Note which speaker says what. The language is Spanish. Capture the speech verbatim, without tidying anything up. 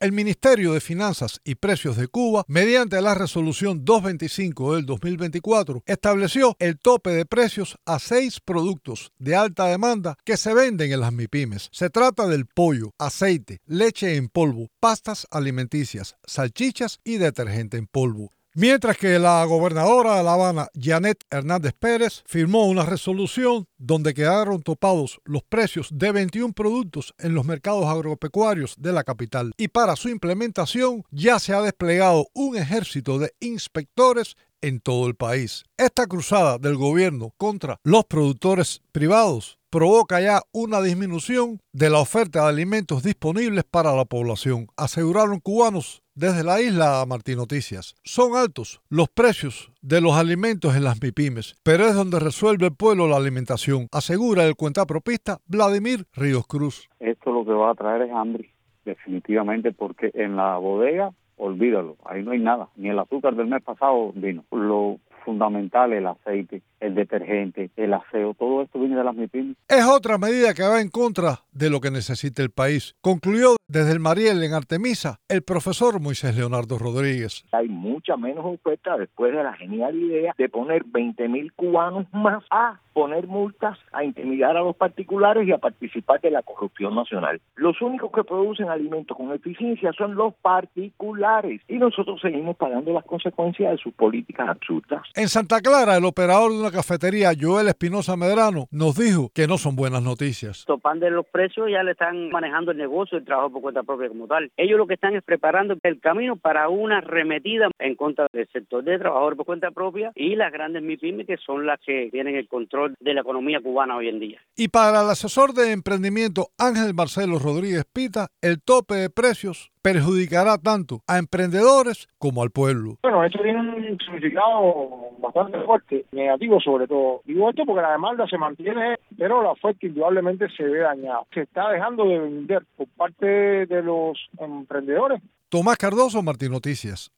Speaker 1: El Ministerio de Finanzas y Precios de Cuba, mediante la resolución doscientos veinticinco del dos mil veinticuatro, estableció el tope de precios a seis productos de alta demanda que se venden en las MIPYMES. Se trata del pollo, aceite, leche en polvo, pastas alimenticias, salchichas y detergente en polvo. Mientras que la gobernadora de La Habana, Janet Hernández Pérez, firmó una resolución donde quedaron topados los precios de veintiún productos en los mercados agropecuarios de la capital. Y para su implementación ya se ha desplegado un ejército de inspectores en todo el país. Esta cruzada del gobierno contra los productores privados provoca ya una disminución de la oferta de alimentos disponibles para la población, aseguraron cubanos desde la isla Martín Noticias. Son altos los precios de los alimentos en las MIPYMES, pero es donde resuelve el pueblo la alimentación, asegura el cuentapropista Vladimir Ríos Cruz.
Speaker 2: Esto lo que va a traer es hambre, definitivamente, porque en la bodega, olvídalo, ahí no hay nada, ni el azúcar del mes pasado vino. Lo fundamental, el aceite, el detergente, el aseo, todo esto viene de las MIPYMES.
Speaker 1: Es otra medida que va en contra de lo que necesita el país, concluyó desde el Mariel en Artemisa el profesor Moisés Leonardo Rodríguez.
Speaker 3: Hay mucha menos oferta después de la genial idea de poner veinte mil cubanos más a poner multas, a intimidar a los particulares y a participar de la corrupción nacional. Los únicos que producen alimentos con eficiencia son los particulares y nosotros seguimos pagando las consecuencias de sus políticas absurdas.
Speaker 1: En Santa Clara, el operador de una cafetería, Joel Espinosa Medrano, nos dijo que no son buenas noticias.
Speaker 4: Topando los precios, ya le están manejando el negocio, el trabajo por cuenta propia como tal. Ellos lo que están es preparando el camino para una arremetida en contra del sector de trabajadores por cuenta propia y las grandes MIPYMES, que son las que tienen el control de la economía cubana hoy en día.
Speaker 1: Y para el asesor de emprendimiento Ángel Marcelo Rodríguez Pita, el tope de precios perjudicará tanto a emprendedores como al pueblo.
Speaker 5: Bueno, esto tiene un significado bastante fuerte, negativo sobre todo. Digo esto porque la demanda se mantiene, pero la oferta indudablemente se ve dañada. Se está dejando de vender por parte de los emprendedores.
Speaker 1: Tomás Cardoso, Martín Noticias.